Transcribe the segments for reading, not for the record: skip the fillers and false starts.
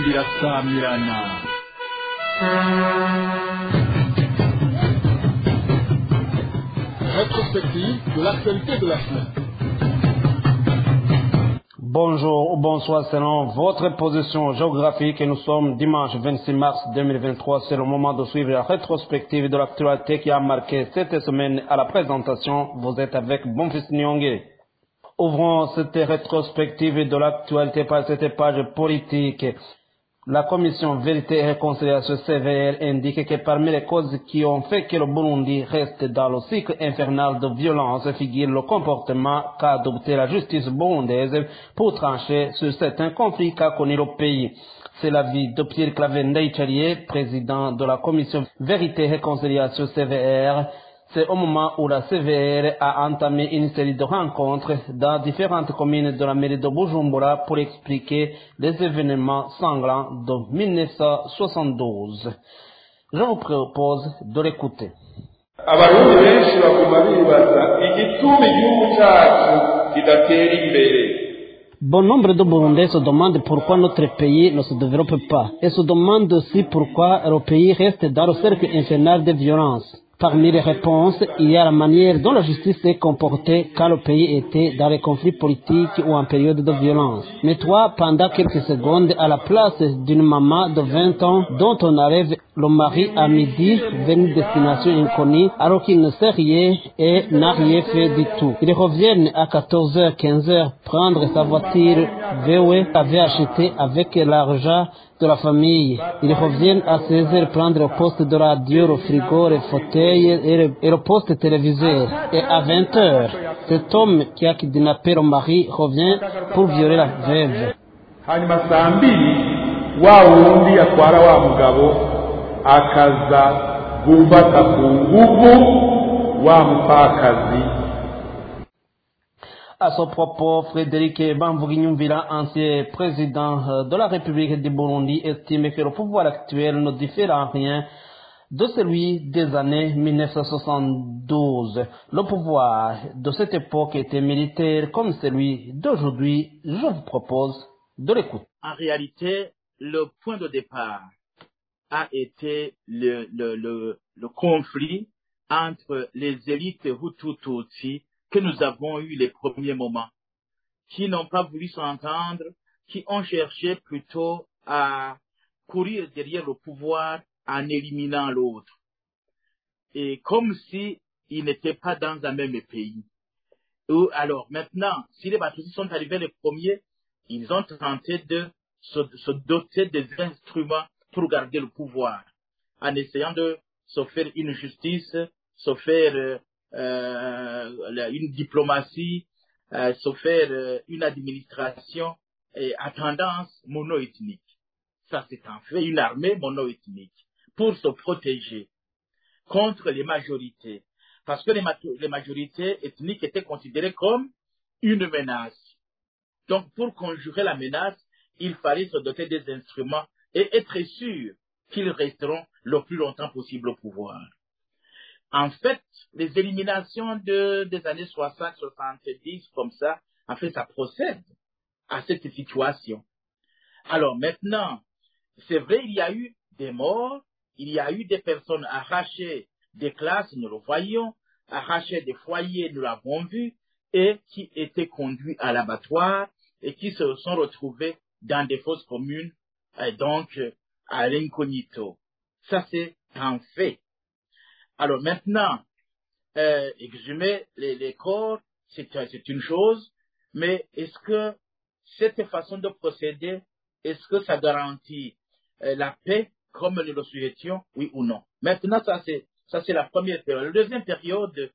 irasamirana. Rétrospective de l'actualité de la semaine. Bonjour ou bonsoir selon votre position géographique. Nous sommes dimanche 26 mars 2023. C'est le moment de suivre la rétrospective de l'actualité qui a marqué cette semaine. À la présentation, vous êtes avec Bonfils Nyongé. Ouvrons cette rétrospective de l'actualité par cette page politique. La commission Vérité et Réconciliation CVR indique que parmi les causes qui ont fait que le Burundi reste dans le cycle infernal de violence figure le comportement qu'a adopté la justice burundaise pour trancher sur certains conflits qu'a connu le pays. C'est l'avis de Pierre Claver Ndayicariye, président de la commission Vérité et Réconciliation CVR. C'est au moment où la CVR a entamé une série de rencontres dans différentes communes de la mairie de Bujumbura pour expliquer les événements sanglants de 1972. Je vous propose de l'écouter. Abarundi benshi baguma bibaza igituma igihugu cyacu kidatera imbere. Bon nombre de Burundais se demandent pourquoi notre pays ne se développe pas et se demandent aussi pourquoi le pays reste dans le cercle infernal de violence. Parmi les réponses, il y a la manière dont la justice s'est comportée quand le pays était dans les conflits politiques ou en période de violence. Mais toi, pendant quelques secondes, à la place d'une maman de 20 ans dont on arrive le mari à midi vers une destination inconnue alors qu'il ne sait rien et n'a rien fait du tout. Ils reviennent à 14h, 15h prendre sa voiture VW avait acheté avec l'argent de la famille. Ils reviennent à 16h prendre le poste de radio, le frigo, le fauteuil et le poste téléviseur. Et à 20h, cet homme qui a kidnappé le mari revient pour violer la veuve. Hanyuma saa mbiri wa wundi atwara wa mugabo akaza gufata ku nguvu wa mupfakazi. À ce propos, Frédéric Bamvuginyumvira, ancien président de la République du Burundi, estime que le pouvoir actuel ne diffère en rien de celui des années 1972. Le pouvoir de cette époque était militaire comme celui d'aujourd'hui. Je vous propose de l'écouter. En réalité, le point de départ a été le conflit entre les élites Hutu-Tutsi que nous avons eu les premiers moments, qui n'ont pas voulu s'entendre, qui ont cherché plutôt à courir derrière le pouvoir en éliminant l'autre. Et comme si ils n'étaient pas dans un même pays. Alors maintenant, si les Batusi sont arrivés les premiers, ils ont tenté de se doter des instruments pour garder le pouvoir, en essayant de se faire une justice, se faire une diplomatie, se faire une administration à tendance monoethnique. Ça, c'est en fait une armée monoethnique pour se protéger contre les majorités. Parce que les majorités ethniques étaient considérées comme une menace. Donc, pour conjurer la menace, il fallait se doter des instruments et être sûr qu'ils resteront le plus longtemps possible au pouvoir. En fait, les éliminations des années 60, 70, comme ça, en fait, ça procède à cette situation. Alors maintenant, c'est vrai, il y a eu des morts, il y a eu des personnes arrachées des classes, nous le voyons, arrachées des foyers, nous l'avons vu, et qui étaient conduits à l'abattoir et qui se sont retrouvés dans des fosses communes, donc à l'incognito. Ça, c'est un fait. Alors maintenant, exhumer les corps, c'est une chose, mais est-ce que cette façon de procéder, est-ce que ça garantit la paix comme nous le souhaitions, oui ou non? Maintenant, ça c'est la première période. La deuxième période,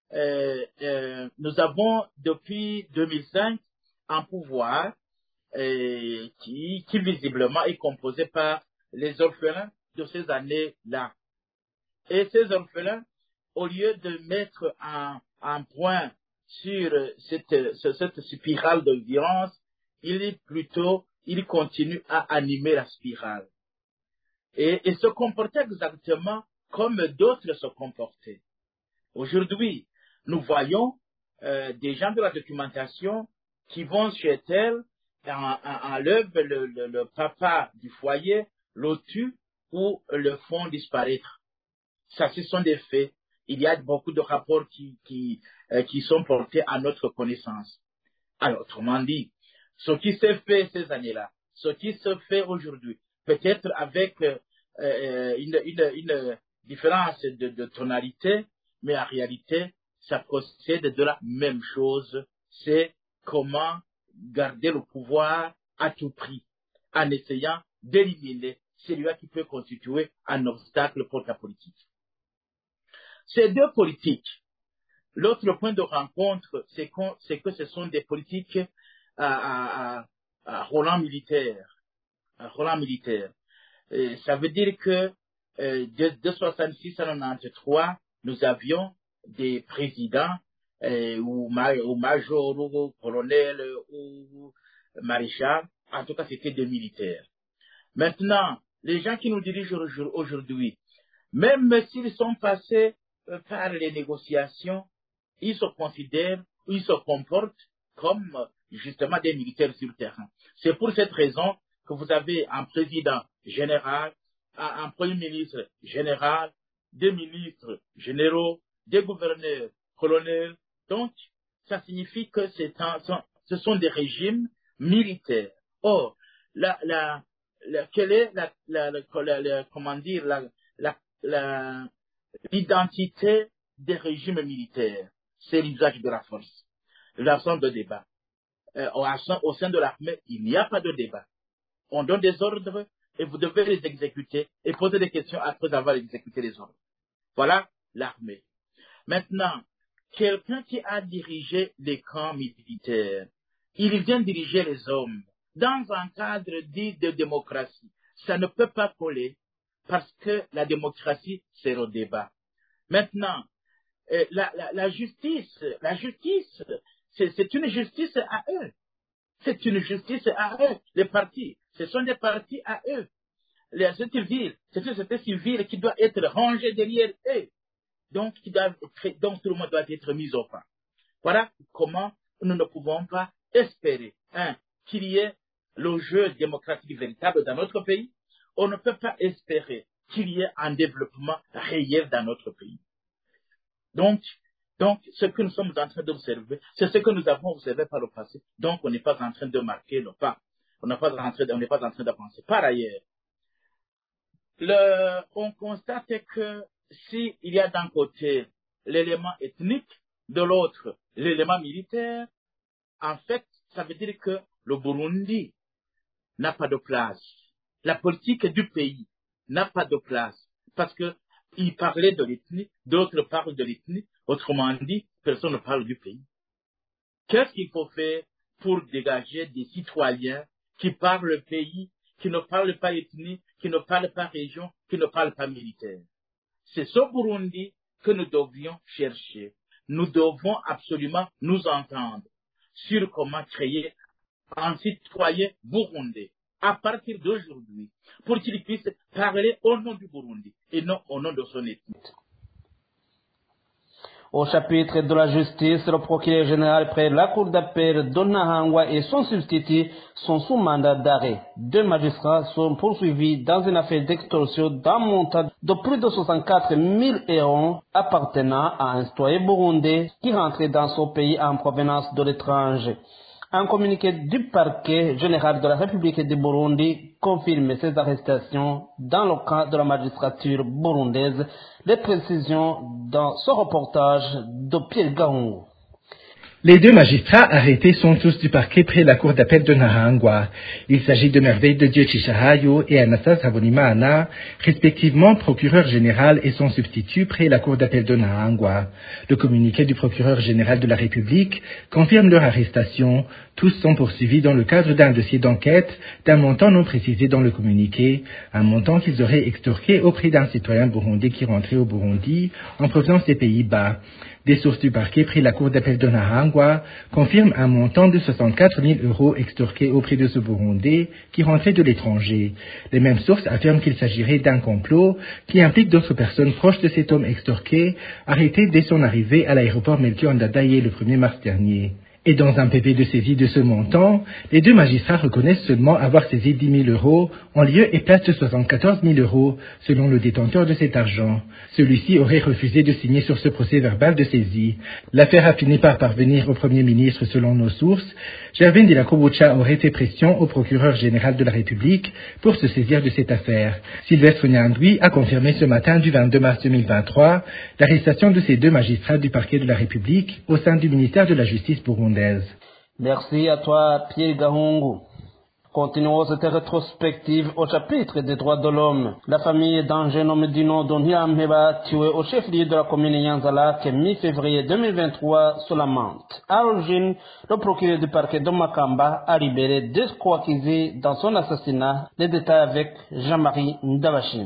nous avons depuis 2005 un pouvoir qui visiblement est composé par les orphelins de ces années-là. Et ces orphelins, au lieu de mettre un point sur cette spirale de violence, ils continuent à animer la spirale. Et se comporter exactement comme d'autres se comportaient. Aujourd'hui, nous voyons des gens de la documentation qui vont chez tel enlève le papa du foyer, le tue ou le font disparaître. Ça, ce sont des faits. Il y a beaucoup de rapports qui sont portés à notre connaissance. Alors, autrement dit, ce qui s'est fait ces années-là, ce qui se fait aujourd'hui, peut-être avec une différence de tonalité, mais en réalité, ça procède de la même chose. C'est comment garder le pouvoir à tout prix, en essayant d'éliminer celui qui peut constituer un obstacle pour la politique. Ces deux politiques, l'autre point de rencontre, c'est que ce sont des politiques à Roland militaire. Ça veut dire que de 66 à 93, nous avions des présidents ou majors ou colonels ou maréchals. En tout cas, c'était des militaires. Maintenant, les gens qui nous dirigent aujourd'hui, même s'ils sont passés par les négociations, ils se considèrent, ils se comportent comme justement des militaires sur le terrain. C'est pour cette raison que vous avez un président général, un premier ministre général, des ministres généraux, des gouverneurs colonels. Donc, ça signifie que ce sont des régimes militaires. Or, quelle est l'identité des régimes militaires? C'est l'usage de la force, l'absence de débat. Au sein de l'armée, il n'y a pas de débat. On donne des ordres et vous devez les exécuter et poser des questions après avoir exécuté les ordres. Voilà l'armée. Maintenant, quelqu'un qui a dirigé les camps militaires, il vient diriger les hommes dans un cadre dit de démocratie. Ça ne peut pas coller parce que la démocratie, c'est le débat. Maintenant, la justice, c'est une justice à eux. C'est une justice à eux. Les partis, ce sont des partis à eux. C'est une société civile qui doit être rangée derrière eux. Donc tout le monde doit être mis au pas. Voilà comment nous ne pouvons pas espérer qu'il y ait le jeu démocratique véritable dans notre pays. On ne peut pas espérer qu'il y ait un développement réel dans notre pays. Donc, ce que nous sommes en train d'observer, c'est ce que nous avons observé par le passé. Donc, on n'est pas en train de marquer le pas. On n'est pas en train d'avancer. Par ailleurs, on constate que s'il y a d'un côté l'élément ethnique, de l'autre l'élément militaire, en fait, ça veut dire que le Burundi n'a pas de place. La politique du pays n'a pas de place. Parce que il parlait de l'ethnie, d'autres parlent de l'ethnie. Autrement dit, personne ne parle du pays. Qu'est-ce qu'il faut faire pour dégager des citoyens qui parlent le pays, qui ne parlent pas ethnie, qui ne parlent pas région, qui ne parlent pas militaire? C'est ce Burundi que nous devions chercher. Nous devons absolument nous entendre sur comment créer un citoyen burundais à partir d'aujourd'hui pour qu'il puisse parler au nom du Burundi et non au nom de son ethnie. Au chapitre de la justice, le procureur général près la cour d'appel de Nahangwa et son substitut sont sous mandat d'arrêt. Deux magistrats sont poursuivis dans une affaire d'extorsion d'un montant de plus de 64 000 euros appartenant à un citoyen burundais qui rentrait dans son pays en provenance de l'étranger. Un communiqué du parquet général de la République du Burundi confirme ces arrestations dans le cadre de la magistrature burundaise. Les précisions dans ce reportage de Pierre Gahungu. Les deux magistrats arrêtés sont tous du parquet près la cour d'appel de Nahangwa. Il s'agit de Merveille de Dieu Chichahayo et Anastas Habonimana, respectivement procureur général et son substitut près la cour d'appel de Nahangwa. Le communiqué du procureur général de la République confirme leur arrestation. Tous sont poursuivis dans le cadre d'un dossier d'enquête d'un montant non précisé dans le communiqué, un montant qu'ils auraient extorqué auprès d'un citoyen burundais qui rentrait au Burundi en provenance des Pays-Bas. Des sources du parquet près la cour d'appel de Nahangwa confirment un montant de 64 000 euros extorqué auprès de ce Burundais qui rentrait de l'étranger. Les mêmes sources affirment qu'il s'agirait d'un complot qui implique d'autres personnes proches de cet homme extorqué, arrêté dès son arrivée à l'aéroport Melchior Ndadaye le 1er mars dernier. Et dans un PV de saisie de ce montant, les deux magistrats reconnaissent seulement avoir saisi 10 000 euros en lieu et place de 74 000 euros, selon le détenteur de cet argent. Celui-ci aurait refusé de signer sur ce procès verbal de saisie. L'affaire a fini par parvenir au Premier ministre selon nos sources. Gervin de la Kobucha aurait fait pression au procureur général de la République pour se saisir de cette affaire. Sylvestre Nyandoui a confirmé ce matin du 22 mars 2023 l'arrestation de ces deux magistrats du parquet de la République au sein du ministère de la Justice burundaise. Merci à toi, Pierre Gahungu. Continuons cette rétrospective au chapitre des droits de l'homme. La famille d'un jeune homme du nom d'Oniamheba, tué au chef-lieu de la commune Nyanzala, mi-février 2023, sous la Mante. À l'origine, le procureur du parquet de Makamba a libéré deux co-accusés dans son assassinat. Les détails avec Jean-Marie Ndabachine.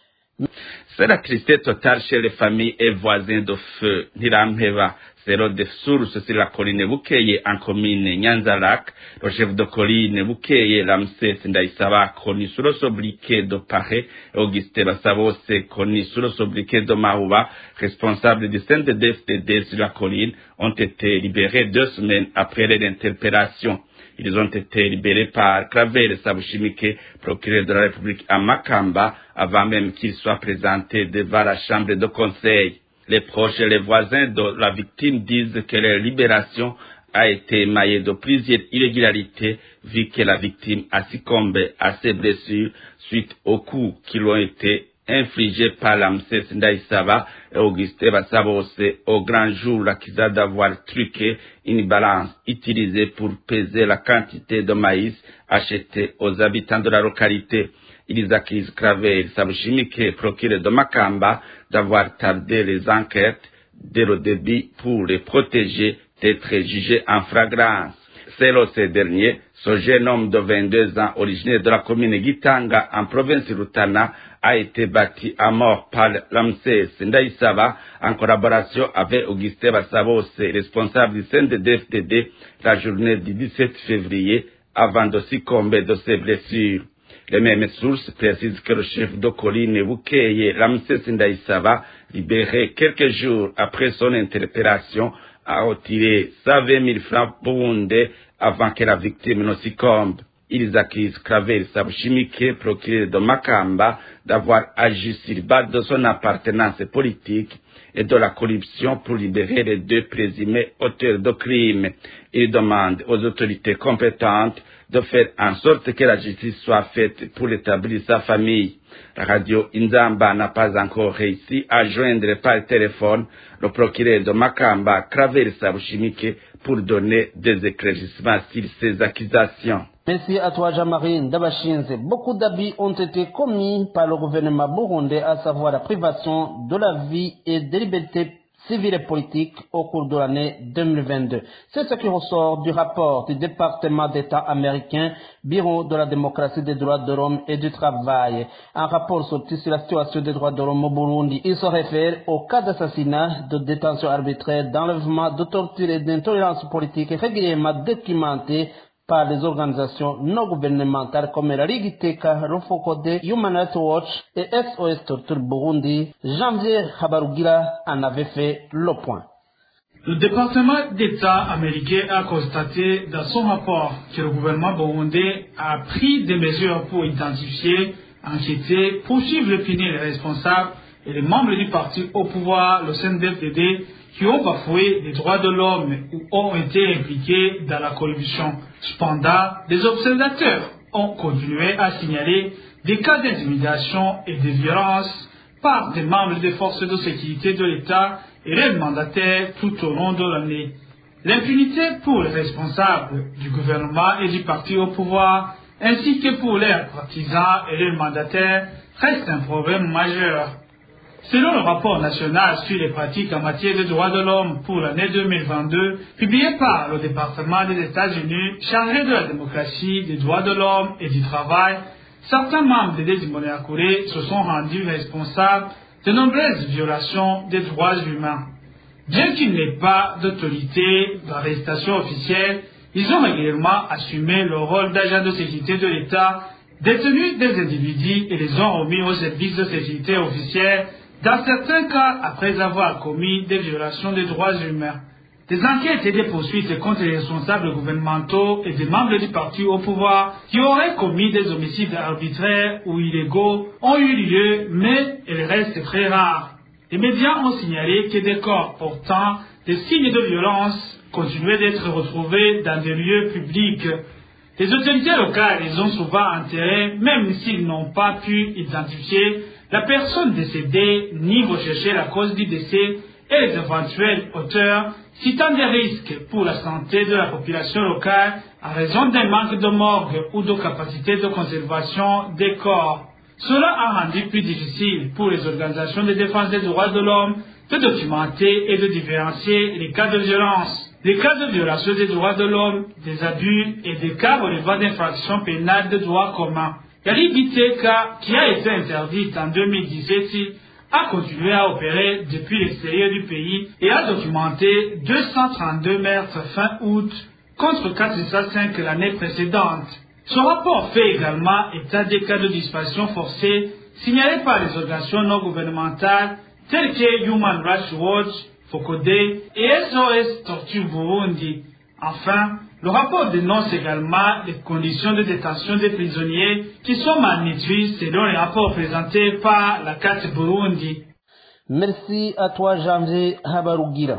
C'est la tristesse totale chez les familles et voisins de feu Niramheba. Zéro de source sur la colline Bukeye en commune Nyanzalak. Le chef de colline Bukeye, Ramsès Ndaïsaba, connu sur le sobriquet de Paré, et Auguste Bassabose, connu sur le sobriquet de Maouba, responsables du centre de FTD sur la colline, ont été libérés 2 semaines après leur interpellation. Ils ont été libérés par Claver Sabushimike, procureur de la République à Makamba, avant même qu'ils soient présentés devant la chambre de conseil. Les proches et les voisins de la victime disent que leur libération a été émaillée de plusieurs irrégularités, vu que la victime a succombé à ses blessures suite aux coups qui lui ont été infligés par Ramsès Ndaïsaba et Auguste Bassabose au grand jour l'accusé d'avoir truqué une balance utilisée pour peser la quantité de maïs acheté aux habitants de la localité. Ils accusent Claver Sabushimike, procureur de Makamba, d'avoir tardé les enquêtes dès le début pour les protéger d'être jugés en flagrance. Selon ces derniers, ce jeune homme de 22 ans, originaire de la commune Gitanga, en province Rutana, a été battu à mort par Ramsès Ndaïsaba en collaboration avec Auguste Bassabose, responsable du centre de FTD, la journée du 17 février, avant de succomber de ses blessures. Les mêmes sources précisent que le chef de colline Bukeye, Ramsès Ndaïsaba, libéré quelques jours après son interpellation, a retiré 120 000 francs burundais avant que la victime ne succombe. Ils accusent Claver Sabushimike, procureur de Makamba, d'avoir agi sur base de son appartenance politique et de la corruption pour libérer les deux présumés auteurs de crimes. Ils demandent aux autorités compétentes de faire en sorte que la justice soit faite pour établir sa famille. La radio Inzamba n'a pas encore réussi à joindre par téléphone le procureur de Makamba, Claver Sabushimike, pour donner des éclaircissements sur ces accusations. Merci à toi, Jean-Marie Ndabachinze. Beaucoup d'abus ont été commis par le gouvernement burundais, à savoir la privation de la vie et des libertés civiles et politiques au cours de l'année 2022. C'est ce qui ressort du rapport du département d'État américain, Bureau de la démocratie, des droits de l'homme et du travail. Un rapport sorti sur la situation des droits de l'homme au Burundi. Il se réfère au cas d'assassinat, de détention arbitraire, d'enlèvement, de torture et d'intolérance politique régulièrement documentés par les organisations non gouvernementales comme la Ligue Teka, Rofocode, Human Rights Watch et SOS Torture Burundi. Janvier Habarugira en avait fait le point. Le département d'État américain a constaté dans son rapport que le gouvernement burundais a pris des mesures pour identifier, enquêter, poursuivre et punir les responsables et les membres du parti au pouvoir, le CNDD-FDD, qui ont bafoué les droits de l'homme ou ont été impliqués dans la corruption. Cependant, des observateurs ont continué à signaler des cas d'intimidation et de violence par des membres des forces de sécurité de l'État et leurs mandataires tout au long de l'année. L'impunité pour les responsables du gouvernement et du parti au pouvoir, ainsi que pour leurs partisans et leurs mandataires, reste un problème majeur. Selon le rapport national sur les pratiques en matière de droits de l'homme pour l'année 2022, publié par le département des États-Unis chargé de la démocratie, des droits de l'homme et du travail, certains membres des Imbonerakure se sont rendus responsables de nombreuses violations des droits humains. Bien qu'il n'ait pas d'autorité d'arrestation officielle, ils ont régulièrement assumé le rôle d'agents de sécurité de l'État, détenu des individus et les ont remis aux services de sécurité officiels, dans certains cas après avoir commis des violations des droits humains. Des enquêtes et des poursuites contre les responsables gouvernementaux et des membres du parti au pouvoir qui auraient commis des homicides arbitraires ou illégaux ont eu lieu, mais elles restent très rares. Les médias ont signalé que des corps portant des signes de violence continuaient d'être retrouvés dans des lieux publics. Les autorités locales les ont souvent enterrés, même s'ils n'ont pas pu identifier la personne décédée ni rechercher la cause du décès et les éventuels auteurs, citant des risques pour la santé de la population locale en raison d'un manque de morgue ou de capacité de conservation des corps. Cela a rendu plus difficile pour les organisations de défense des droits de l'homme de documenter et de différencier les cas de violence. Les cas de violation des droits de l'homme, des abus et des cas relevant d'infractions pénales de droit commun. La Libiteka, qui a été interdite en 2017, a continué à opérer depuis l'extérieur du pays et a documenté 232 meurtres fin août contre 405 l'année précédente. Ce rapport fait également état des cas de disparition forcée signalés par les organisations non gouvernementales telles que Human Rights Watch, FOCODE et SOS Torture Burundi. Enfin, le rapport dénonce également les conditions de détention des prisonniers qui sont malnutris selon les rapports présentés par la CAT Burundi. Merci à toi, Janvier Habarugira.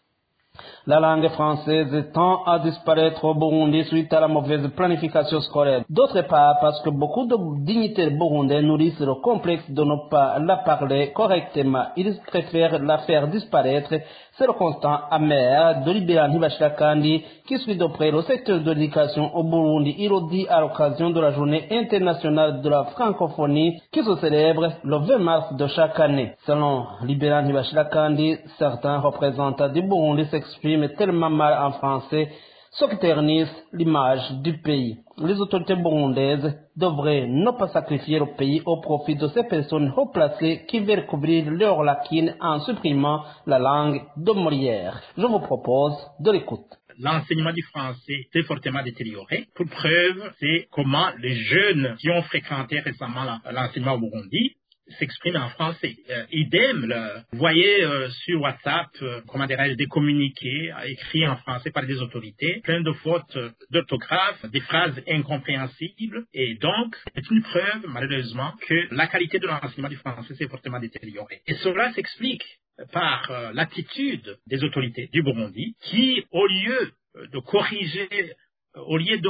La langue française tend à disparaître au Burundi suite à la mauvaise planification scolaire. D'autre part, parce que beaucoup de dignitaires burundais nourrissent le complexe de ne pas la parler correctement. Ils préfèrent la faire disparaître. C'est le constat amer de Libéran Hibashakandi qui suit de près le secteur de l'éducation au Burundi. Il le dit à l'occasion de la journée internationale de la francophonie qui se célèbre le 20 mars de chaque année. Selon Libéran Hibashakandi, certains représentants du Burundi s'expriment tellement mal en français, ce qui ternisse l'image du pays. Les autorités burundaises devraient ne pas sacrifier le pays au profit de ces personnes haut placées qui veulent couvrir leurs lacunes en supprimant la langue de Molière. Je vous propose de l'écouter. L'enseignement du français s'est fortement détérioré. Pour preuve, c'est comment les jeunes qui ont fréquenté récemment l'enseignement au Burundi s'expriment en français. Idem, vous voyez sur WhatsApp, des communiqués écrits en français par des autorités, plein de fautes d'orthographe, des phrases incompréhensibles, et donc c'est une preuve, malheureusement, que la qualité de l'enseignement du français s'est fortement détériorée. Et cela s'explique par l'attitude des autorités du Burundi qui, au lieu de corriger, au lieu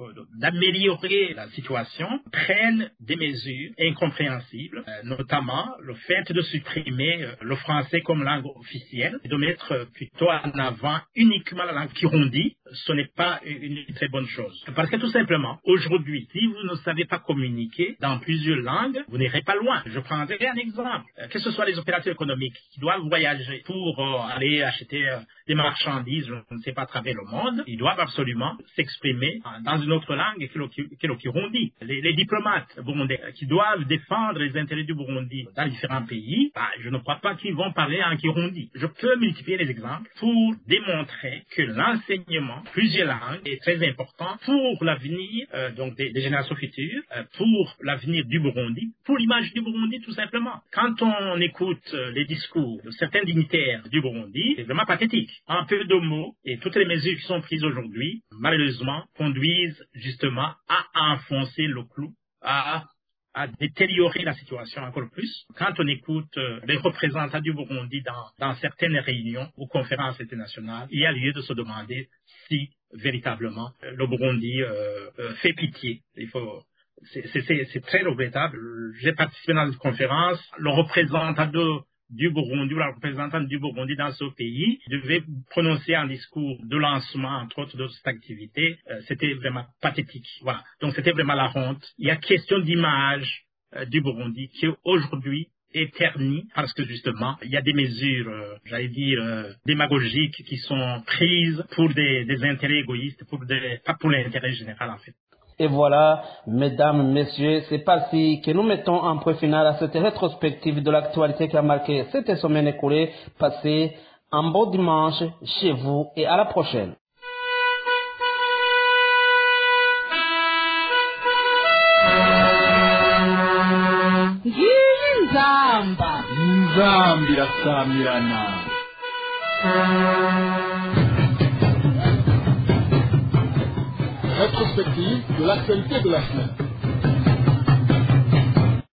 d'améliorer la situation, prennent des mesures incompréhensibles, notamment le fait de supprimer le français comme langue officielle et de mettre plutôt en avant uniquement la langue kirundi. Ce n'est pas une très bonne chose. Parce que tout simplement, aujourd'hui, si vous ne savez pas communiquer dans plusieurs langues, vous n'irez pas loin. Je prendrai un exemple. Que ce soit les opérateurs économiques qui doivent voyager pour aller acheter des marchandises, je ne sais pas, à travers le monde, ils doivent absolument s'exprimer dans une autre langue que le Kirundi. Les diplomates burundais qui doivent défendre les intérêts du Burundi dans différents pays, je ne crois pas qu'ils vont parler en Kirundi. Je peux multiplier les exemples pour démontrer que l'enseignement, plusieurs langues, est très important pour l'avenir donc des générations futures, pour l'avenir du Burundi, pour l'image du Burundi tout simplement. Quand on écoute les discours de certains dignitaires du Burundi, c'est vraiment pathétique. Un peu de mots et toutes les mesures qui sont prises aujourd'hui, malheureusement, conduisent justement à enfoncer le clou, à détériorer la situation encore plus. Quand on écoute les représentants du Burundi dans certaines réunions ou conférences internationales, il y a lieu de se demander si véritablement le Burundi fait pitié. C'est très regrettable. J'ai participé dans une conférence, le représentant du Burundi ou la représentante du Burundi dans ce pays devait prononcer un discours de lancement, entre autres d'autres activités. C'était vraiment pathétique. Voilà. Donc c'était vraiment la honte. Il y a question d'image du Burundi qui aujourd'hui est ternie parce que justement il y a des mesures, démagogiques qui sont prises pour des intérêts égoïstes, pas pour l'intérêt général en fait. Et voilà, mesdames, messieurs, c'est ainsi que nous mettons un point final à cette rétrospective de l'actualité qui a marqué cette semaine écoulée. Passez un bon dimanche chez vous et à la prochaine. Nzambi irasamirana. rétrospective de l'actualité de la semaine.